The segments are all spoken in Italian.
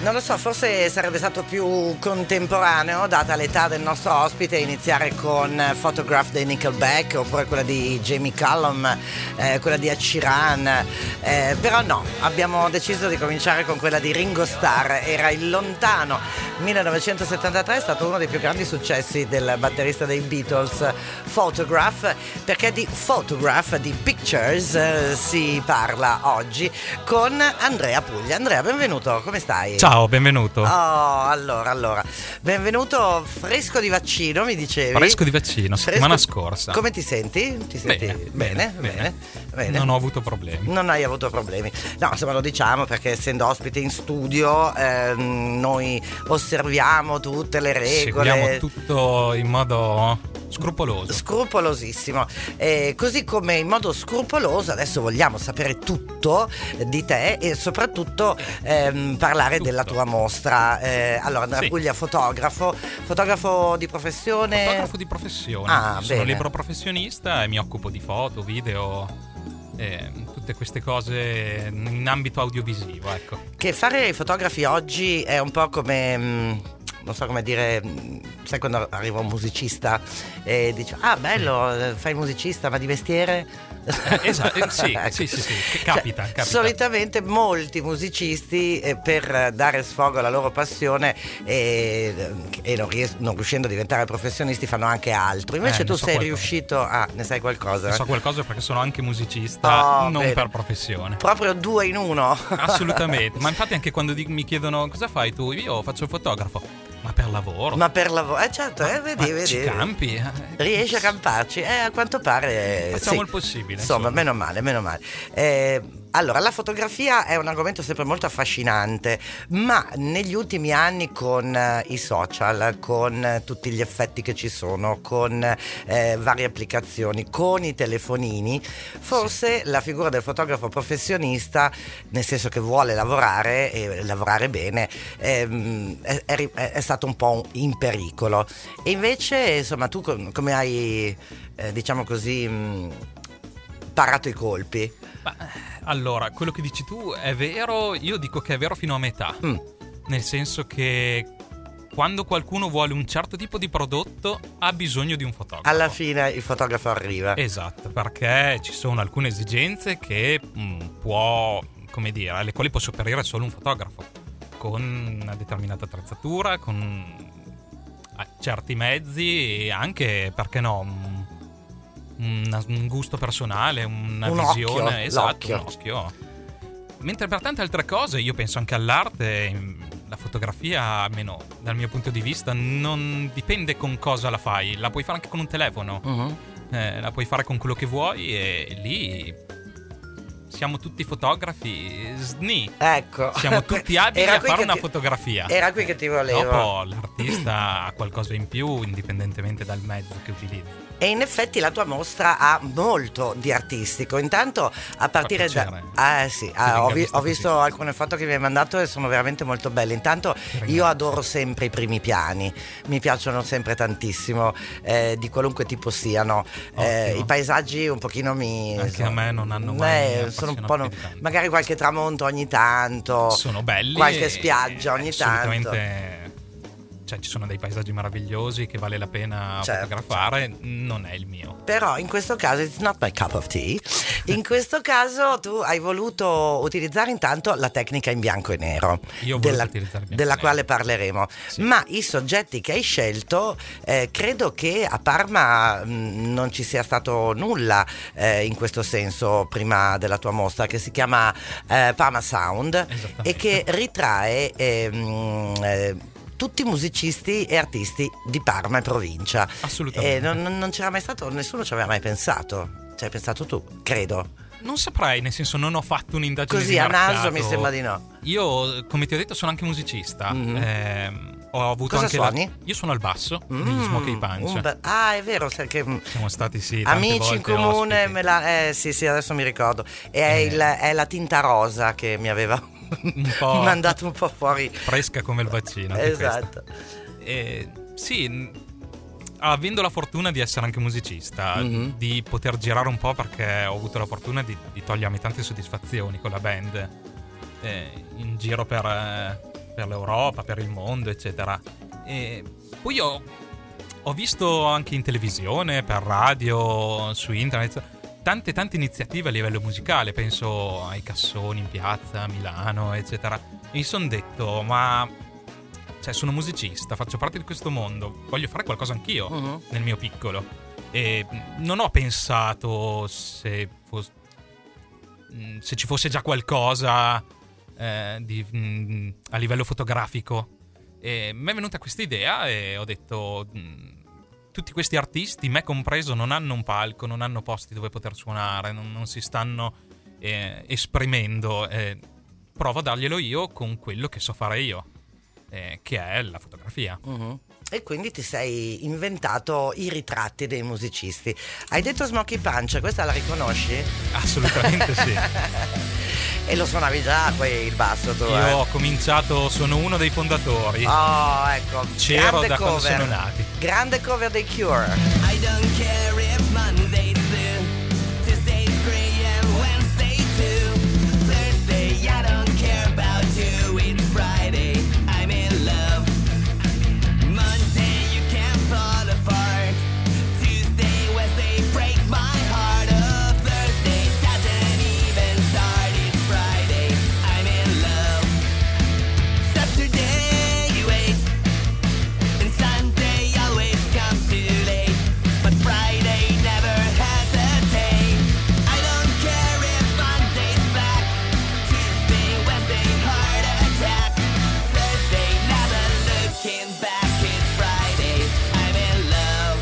Non lo so, forse sarebbe stato più contemporaneo, data l'età del nostro ospite, iniziare con Photograph dei Nickelback oppure quella di Jamie Cullum, quella di Ed Sheeran, però no, abbiamo deciso di cominciare con quella di Ringo Starr. Era il lontano 1973, è stato uno dei più grandi successi del batterista dei Beatles, Photograph, perché di Photograph, di Pictures, si parla oggi con Andrea Puglia. Andrea, benvenuto, come stai? Ciao, benvenuto. Allora, benvenuto fresco di vaccino, mi dicevi? Fresco di vaccino, settimana scorsa. Come ti senti? Ti senti bene? Non ho avuto problemi. Non hai avuto problemi. No, insomma, lo diciamo perché essendo ospite in studio noi osserviamo tutte le regole. Seguiamo tutto in modo scrupolosissimo, così come in modo scrupoloso adesso vogliamo sapere tutto di te e soprattutto parlare della tua mostra. Allora, Andrea Puglia, fotografo di professione. Fotografo di professione. Sono libero professionista e mi occupo di foto, video, tutte queste cose in ambito audiovisivo, ecco. Che fare i fotografi oggi è un po' come non so come dire, sai quando arriva un musicista e dice bello, fai il musicista ma di mestiere? Esatto, sì, che capita. Solitamente molti musicisti per dare sfogo alla loro passione e non riuscendo a diventare professionisti fanno anche altro. Invece tu sei riuscito a... Ne sai qualcosa? Ne so qualcosa perché sono anche musicista, non per professione. Proprio 2 in 1. Assolutamente, ma infatti anche quando mi chiedono cosa fai tu, io faccio il fotografo. Ma per lavoro, certo, vedi. Ci campi. Riesci a camparci? A quanto pare facciamo il possibile. Insomma, meno male. Allora, la fotografia è un argomento sempre molto affascinante, ma negli ultimi anni con i social, con tutti gli effetti che ci sono, con varie applicazioni, con i telefonini, forse la figura del fotografo professionista, nel senso che vuole lavorare e lavorare bene, è stato un po' in pericolo. E invece, insomma, tu come hai, diciamo così, parato i colpi? Allora, quello che dici tu è vero, io dico che è vero fino a metà. Nel senso che quando qualcuno vuole un certo tipo di prodotto ha bisogno di un fotografo. Alla fine il fotografo arriva. Esatto, perché ci sono alcune esigenze che alle quali può sopperire solo un fotografo, con una determinata attrezzatura, con certi mezzi e anche, perché no, un gusto personale, una visione, esatto, un occhio. Mentre per tante altre cose, io penso anche all'arte, la fotografia, almeno dal mio punto di vista, non dipende con cosa la fai, la puoi fare anche con un telefono, la puoi fare con quello che vuoi e lì siamo tutti fotografi, ecco. Siamo tutti abili a fare una fotografia. Era qui che ti volevo. Dopo l'artista ha qualcosa in più indipendentemente dal mezzo che utilizza. E in effetti la tua mostra ha molto di artistico. Intanto a partire ho visto alcune foto che mi hai mandato e sono veramente molto belle. Intanto io adoro sempre i primi piani, mi piacciono sempre tantissimo, di qualunque tipo siano. I paesaggi un pochino anche a me non hanno mai sono un po' magari qualche tramonto ogni tanto, sono belli, qualche spiaggia ogni tanto. Cioè, ci sono dei paesaggi meravigliosi che vale la pena fotografare, non è il mio. Però in questo caso it's not my cup of tea. In questo caso tu hai voluto utilizzare intanto la tecnica in bianco e nero, della quale parleremo. Sì. Ma i soggetti che hai scelto, credo che a Parma non ci sia stato nulla in questo senso prima della tua mostra, che si chiama Parma Sound e che ritrae tutti musicisti e artisti di Parma e provincia. Assolutamente. Non c'era mai stato, nessuno ci aveva mai pensato. Ci hai pensato tu, credo. Non saprei, nel senso non ho fatto un'indagine così di mercato. Naso mi sembra di no. Io, come ti ho detto, sono anche musicista. Ho avuto Cosa anche suoni? Io suono al basso negli Smokey Punch. È vero, perché siamo stati amici in comune. Sì, adesso mi ricordo. È la tinta rosa che mi aveva un po' mandato un po' fuori, fresca come il vaccino. Esatto. Sì, avendo la fortuna di essere anche musicista, di poter girare un po', perché ho avuto la fortuna di togliermi tante soddisfazioni con la band, in giro per per l'Europa, per il mondo, eccetera. E poi ho visto anche in televisione, per radio, su internet, tante iniziative a livello musicale. Penso ai cassoni in piazza, a Milano, eccetera. E mi sono detto, ma cioè, sono musicista, faccio parte di questo mondo, voglio fare qualcosa anch'io nel mio piccolo. E non ho pensato se ci fosse già qualcosa a livello fotografico. E mi è venuta questa idea e ho detto, tutti questi artisti, me compreso, non hanno un palco, non hanno posti dove poter suonare, non si stanno esprimendo. Provo a darglielo io con quello che so fare io, che è la fotografia. E quindi ti sei inventato i ritratti dei musicisti. Hai detto Smokey Punch, questa la riconosci? Assolutamente sì. E lo suonavi già il basso tu? Io ho cominciato, sono uno dei fondatori. Oh, ecco. C'ero da quando sono nati. Grande cover dei Cure. I don't care if Monday's blue, Tuesday's gray and Wednesday too. Thursday, I don't care about you. It's Friday, I'm in love. Monday, you can't fall apart. Tuesday, Wednesday, break my heart. Oh, Thursday doesn't even start. It's Friday, I'm in love. Saturday, you wait, and Sunday always comes too late. But Friday never hesitate. I don't care if Monday's black. Tuesday, Wednesday, heart attack. Thursday, never looking back. It's Friday, I'm in love.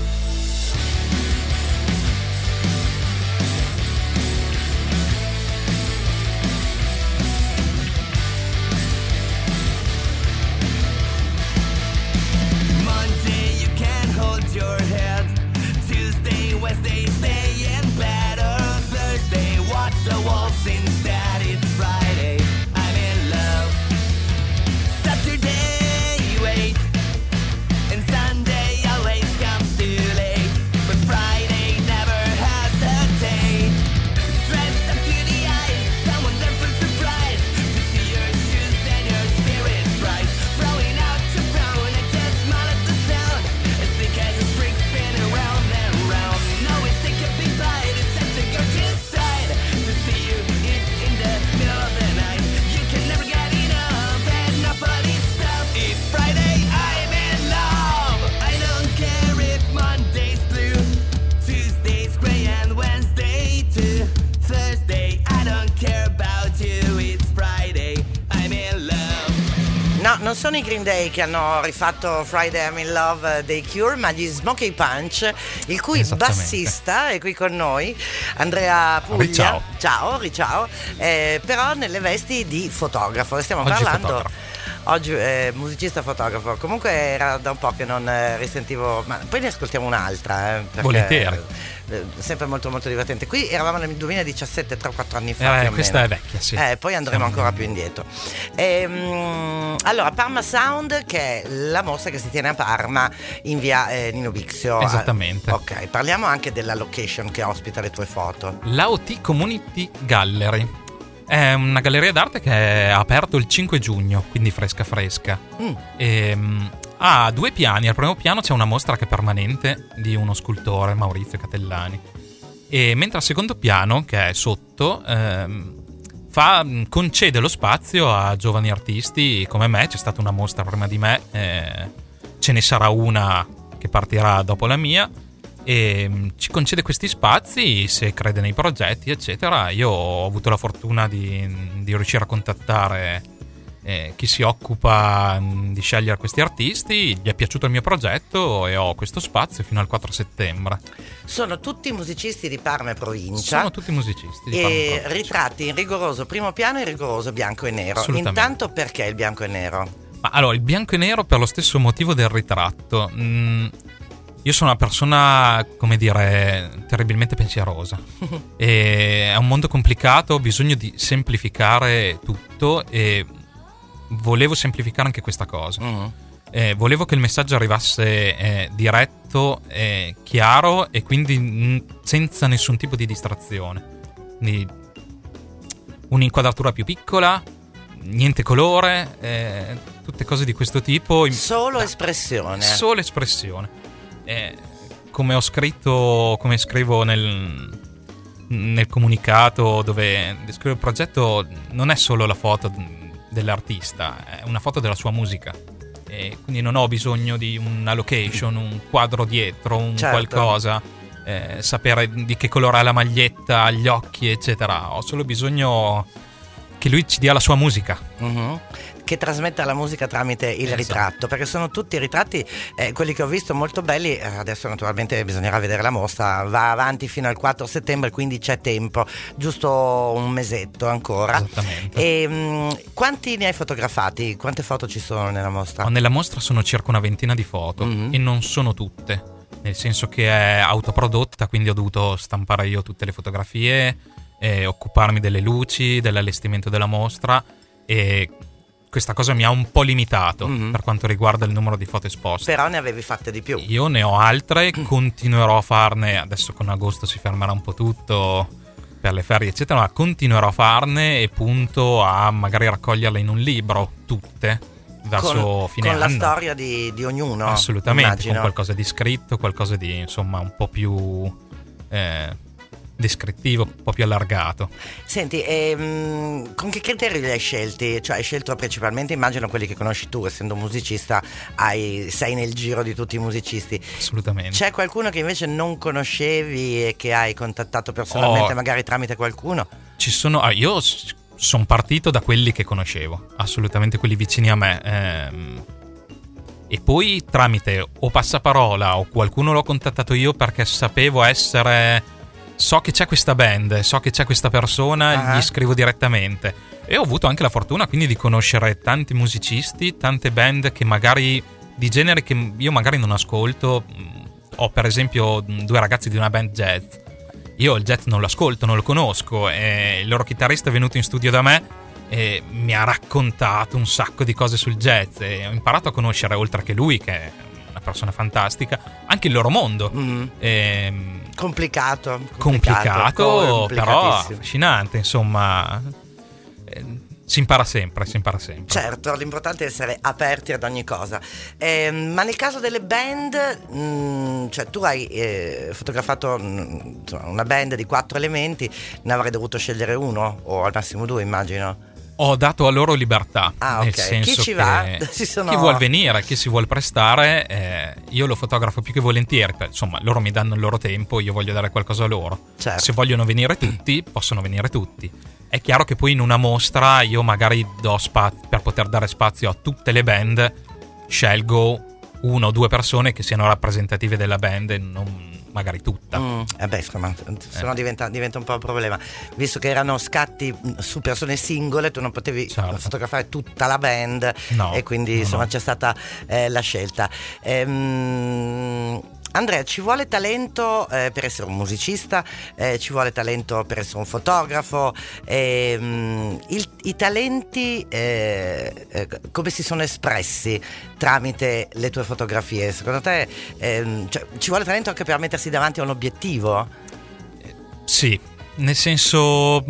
Monday, you can't hold your head. Tuesday, Wednesday, stay in bed. Or Thursday, watch the walls instead. It's Friday, I'm in love. Saturday, you wait, and Sunday always comes too late. But Friday never hesitate. Dressed up to the eyes, someone there for surprise. To see your shoes and your spirits rise. Throwing out your phone and just smile at the sound. It's because the spring spin around and round. No, it's take a big bite, it's time to go to side. To see you in the middle of the night. You can never get enough of this stuff. It's Friday, I'm in love. I don't care if Monday's blue, Tuesday's gray and Wednesday too. Thursday, I don't care about you. It's Friday, I'm in love. No, non sono i Green Day che hanno rifatto Friday I'm in Love dei Cure, ma gli Smokey Punch, il cui Esattamente. bassista è qui con noi, Andrea Puglia. Riciao. Ciao, però nelle vesti di fotografo. Stiamo Oggi parlando fotografo. oggi musicista fotografo. Comunque era da un po' che non risentivo, ma poi ne ascoltiamo un'altra, perché Volentieri. sempre molto molto divertente. Qui eravamo nel 2017, 3-4 anni fa più o Questa meno. è vecchia, sì. Poi andremo ancora più indietro. Allora, Parma Sound, che è la mostra che si tiene a Parma in via Nino Bixio. Esattamente. Ok, parliamo anche della location che ospita le tue foto. L'AOT Community Gallery è una galleria d'arte che è aperto il 5 giugno, quindi fresca. Ha 2 piani. Al primo piano c'è una mostra che è permanente di uno scultore, Maurizio Catellani, e mentre al secondo piano, che è sotto, concede lo spazio a giovani artisti come me. C'è stata una mostra prima di me, ce ne sarà una che partirà dopo la mia, e ci concede questi spazi se crede nei progetti, eccetera. Io ho avuto la fortuna di riuscire a contattare chi si occupa di scegliere questi artisti. Gli è piaciuto il mio progetto e ho questo spazio fino al 4 settembre. Sono tutti musicisti di Parma e provincia. Sono tutti musicisti di Parma e E provincia. ritratti in rigoroso primo piano e in rigoroso bianco e nero. Assolutamente. Intanto, perché il bianco e nero? Ma allora, il bianco e nero per lo stesso motivo del ritratto. Io sono una persona, come dire, terribilmente pensierosa. E è un mondo complicato, ho bisogno di semplificare tutto e volevo semplificare anche questa cosa. Volevo che il messaggio arrivasse diretto, chiaro e quindi senza nessun tipo di distrazione. Quindi un'inquadratura più piccola, niente colore, tutte cose di questo tipo. Solo espressione. Solo espressione. Come ho scritto, come scrivo nel comunicato dove descrivo il progetto, non è solo la foto dell'artista, è una foto della sua musica. E quindi non ho bisogno di una location, un quadro dietro, un qualcosa, sapere di che colore ha la maglietta, gli occhi, eccetera. Ho solo bisogno che lui ci dia la sua musica. Che trasmetta la musica tramite il ritratto, perché sono tutti ritratti, quelli che ho visto, molto belli. Adesso naturalmente bisognerà vedere la mostra, va avanti fino al 4 settembre, quindi c'è tempo, giusto un mesetto ancora. Esattamente. E quanti ne hai fotografati? Quante foto ci sono nella mostra? Nella mostra sono circa una ventina di foto e non sono tutte, nel senso che è autoprodotta, quindi ho dovuto stampare io tutte le fotografie, occuparmi delle luci, dell'allestimento della mostra, e questa cosa mi ha un po' limitato per quanto riguarda il numero di foto esposte. Però ne avevi fatte di più. Io ne ho altre, continuerò a farne, adesso con agosto si fermerà un po' tutto per le ferie eccetera, ma continuerò a farne e punto a magari raccoglierle in un libro, tutte, verso fine anno. Con la storia di ognuno. Assolutamente, immagino. con qualcosa di scritto, qualcosa di insomma un po' più descrittivo, un po' più allargato. Senti, con che criteri li hai scelti? Cioè hai scelto principalmente, immagino, quelli che conosci tu, essendo musicista, sei nel giro di tutti i musicisti. Assolutamente. C'è qualcuno che invece non conoscevi e che hai contattato personalmente, magari tramite qualcuno? Ci sono, io sono partito da quelli che conoscevo, assolutamente quelli vicini a me, e poi tramite o passaparola o qualcuno l'ho contattato io perché sapevo so che c'è questa band, so che c'è questa persona, gli scrivo direttamente. E ho avuto anche la fortuna quindi di conoscere tanti musicisti, tante band che magari di generi che io magari non ascolto. Ho per esempio 2 ragazzi di una band jazz. Io il jazz non lo ascolto, non lo conosco, e il loro chitarrista è venuto in studio da me e mi ha raccontato un sacco di cose sul jazz, e ho imparato a conoscere, oltre che lui, che è una persona fantastica, anche il loro mondo. Complicato, però affascinante, insomma. Si impara sempre. Certo, l'importante è essere aperti ad ogni cosa. Ma nel caso delle band, cioè tu hai fotografato una band di 4 elementi, ne avrei dovuto scegliere uno o al massimo 2, immagino. Ho dato a loro libertà, nel senso chi ci che va? chi vuol venire, chi si vuol prestare, io lo fotografo più che volentieri, insomma loro mi danno il loro tempo, io voglio dare qualcosa a loro. Certo. Se vogliono venire tutti, possono venire tutti. È chiaro che poi in una mostra io magari per poter dare spazio a tutte le band, scelgo 1 o 2 persone che siano rappresentative della band e non magari tutta. Insomma, sennò diventa un po' un problema, visto che erano scatti su persone singole, tu non potevi fotografare tutta la band, e quindi c'è stata la scelta. Andrea, ci vuole talento per essere un musicista, ci vuole talento per essere un fotografo, i talenti come si sono espressi tramite le tue fotografie? Secondo te ci vuole talento anche per mettersi davanti a un obiettivo? Sì, nel senso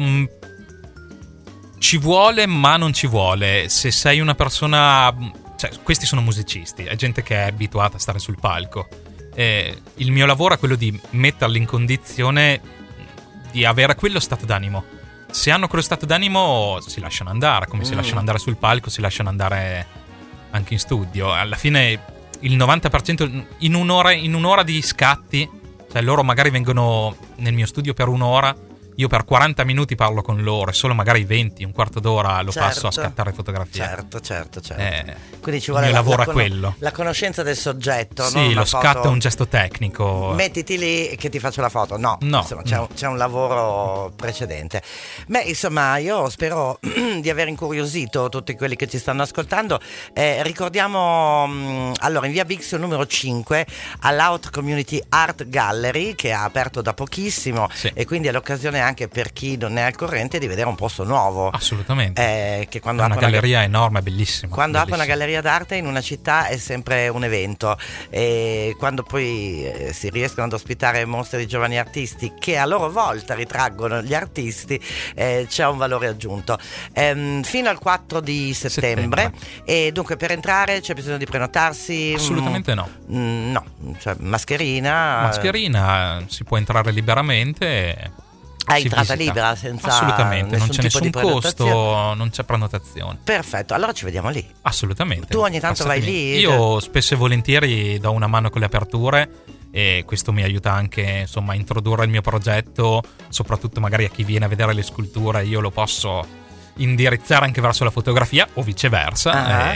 ci vuole ma non ci vuole. Se sei una persona, cioè questi sono musicisti, è gente che è abituata a stare sul palco. Il mio lavoro è quello di metterli in condizione di avere quello stato d'animo. Se hanno quello stato d'animo si lasciano andare, come si lasciano andare sul palco, si lasciano andare anche in studio. Alla fine il 90% in un'ora di scatti, cioè loro magari vengono nel mio studio per 1 ora, io per 40 minuti parlo con loro, e solo magari 20, un quarto d'ora lo passo a scattare fotografie. Certo. Quindi ci vuole il mio lavoro è quello. La conoscenza del soggetto. Sì, non lo foto, scatto è un gesto tecnico. Mettiti lì che ti faccio la foto. No. Insomma, c'è un lavoro precedente. Beh, insomma, io spero di aver incuriosito tutti quelli che ci stanno ascoltando. Ricordiamo, allora, in via Bixio numero 5 all'Out Community Art Gallery, che ha aperto da pochissimo, e quindi è l'occasione anche per chi non è al corrente di vedere un posto nuovo. Assolutamente. Che quando è una galleria enorme, bellissima. Quando apre una bellissima. galleria d'arte in una città è sempre un evento, e quando poi si riescono ad ospitare mostre di giovani artisti che a loro volta ritraggono gli artisti, c'è un valore aggiunto. Fino al 4 di settembre. E dunque per entrare c'è bisogno di prenotarsi? Assolutamente no. No, cioè mascherina Si può entrare liberamente. Hai si entrata visita. libera senza Assolutamente, non c'è tipo nessun di prenotazione? costo, non c'è prenotazione. Perfetto, allora ci vediamo lì. Assolutamente. Tu ogni tanto vai Passatemi. lì? Io spesso e volentieri do una mano con le aperture, e questo mi aiuta anche, insomma, a introdurre il mio progetto, soprattutto magari a chi viene a vedere le sculture. Io lo posso indirizzare anche verso la fotografia o viceversa.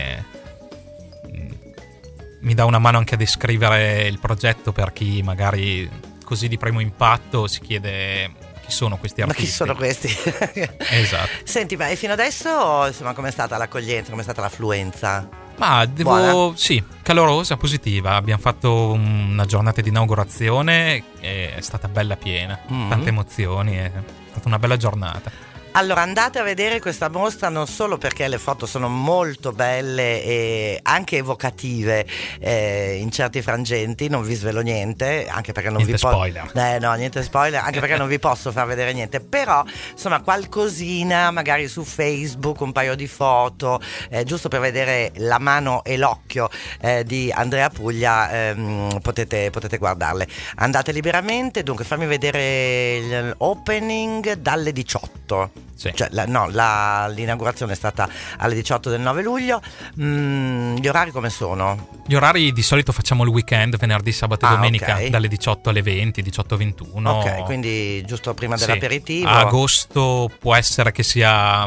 Mi dà una mano anche a descrivere il progetto per chi magari così di primo impatto si chiede chi sono questi Ma artisti. chi sono questi? Esatto. Senti, ma e fino adesso, insomma, com'è stata l'accoglienza, com'è stata l'affluenza? Ma Buona? sì, calorosa, positiva. Abbiamo fatto una giornata di inaugurazione e è stata bella piena, tante emozioni, è stata una bella giornata. Allora andate a vedere questa mostra non solo perché le foto sono molto belle e anche evocative in certi frangenti, non vi svelo niente, anche perché non Niente vi posso spoiler. no, niente spoiler, anche perché non vi posso far vedere niente, però insomma qualcosina magari su Facebook, un paio di foto, giusto per vedere la mano e l'occhio di Andrea Puglia, potete guardarle. Andate liberamente. Dunque fammi vedere l'opening dalle 18. Sì. Cioè, l'inaugurazione è stata alle 18 del 9 luglio. Gli orari come sono? Gli orari di solito facciamo il weekend, venerdì, sabato e domenica, ok. dalle 18 alle 20, 18-21. Ok, quindi giusto prima Sì. dell'aperitivo. A agosto può essere che sia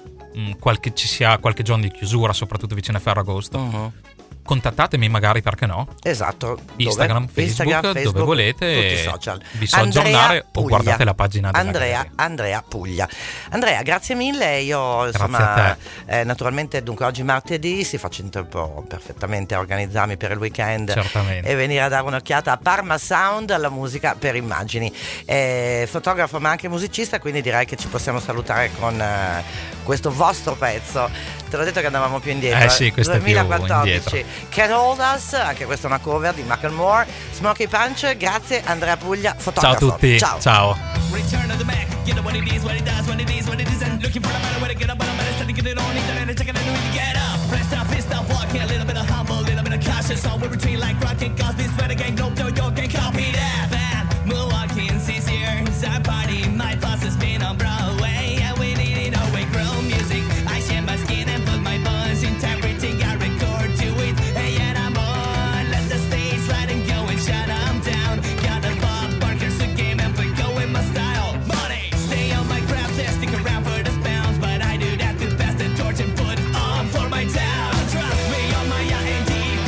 ci sia qualche giorno di chiusura, soprattutto vicino a Ferragosto. Mhm. Contattatemi magari, perché no? Esatto. Instagram, Facebook, dove volete, tutti i social. vi so Andrea aggiornare o Puglia. guardate la pagina della galleria. Andrea Puglia. Andrea, grazie mille. Io Grazie insomma a naturalmente dunque oggi martedì si faccio in tempo perfettamente a organizzarmi per il weekend. Certamente. E venire a dare un'occhiata a Parma Sound, alla musica per immagini. Fotografo ma anche musicista, quindi direi che ci possiamo salutare con questo vostro pezzo. Te l'ho detto che andavamo più indietro. Sì, questo è più 2014. indietro. Can't Hold Us, anche questa è una cover di Macklemore. Smokey Punch, grazie Andrea Puglia, Ciao fotografo. a tutti. Ciao. Return of the Mac, get up what it is, what it does, what it is, what it isn't. Looking for a better way to get up, but I'm better starting to get it on. Internet, check it out, we get up. Pressed up, pissed up, walking a little bit of humble, a little bit of cautious. All we retreat like rocket, cause this sweater gang, no, you can't copy that. Bad Milwaukee and this year, it's our party. My boss has been on Broadway, and we need it all way grown music. I share my skin and put my bones into everything I record to it. And yet I'm on, let the stage slide and go and shut 'em down. Got a Bob Barker, so game and put go in my style. Money, stay on my craft, there, stick around for the bounce. But I do that to pass the torch and put on for my town. Trust me on my INDB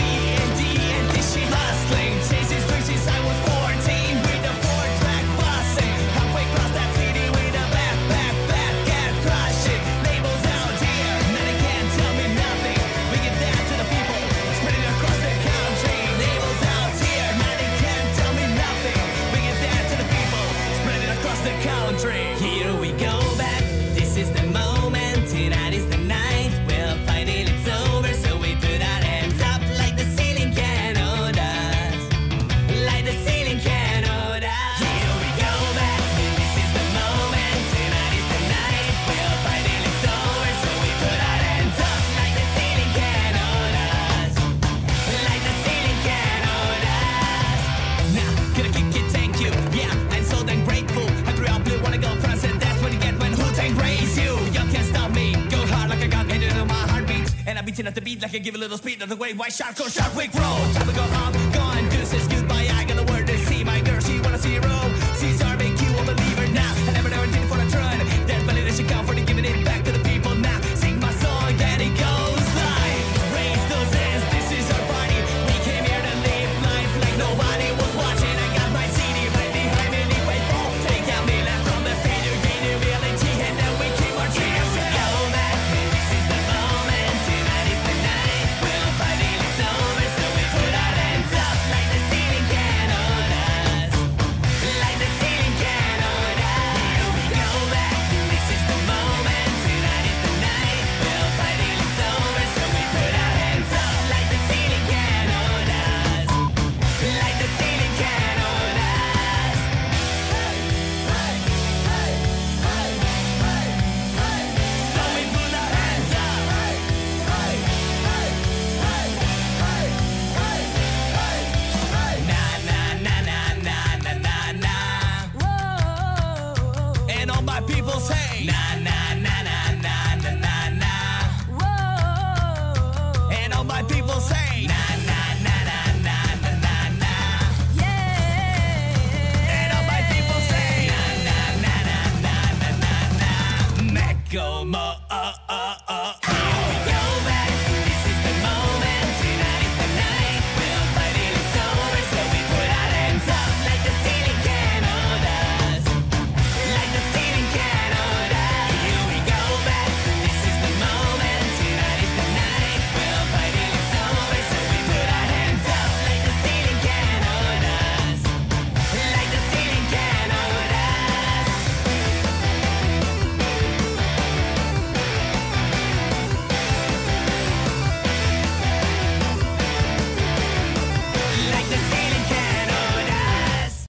and shit hustling. Chasing streets since I was 14 with a 4-track busing. Halfway across that city with a backpack, cat crushing. Labels out here, now they can't tell me nothing. We give that to the people, spread it across the country. Labels out here, now they can't tell me nothing. We give that to the people, spread it across the country. Here we go back, this is the moment, tonight is the night. We'll find it, it's over, so we put our hands up like the ceiling can hold us. Like the ceiling can hold us. Here we go back, this is the moment, tonight is the night. We'll find it, it's over, so we put our hands up like the ceiling can hold us. Like the ceiling can hold us. Now, gonna kick it, thank you. Yeah, I'm so damn grateful. I grew up blue, wanna go France, and that's what you get when Wu-Tang raise you. You can't stop me, go hard like I got it into my heartbeat. And I'm beating at the beat like I give a little speed of the way white shark or shark week roll. Time to go up, gone, deuces, goodbye. I got a word to see my girl, she wanna see a roll. Caesar, make you a believer now. And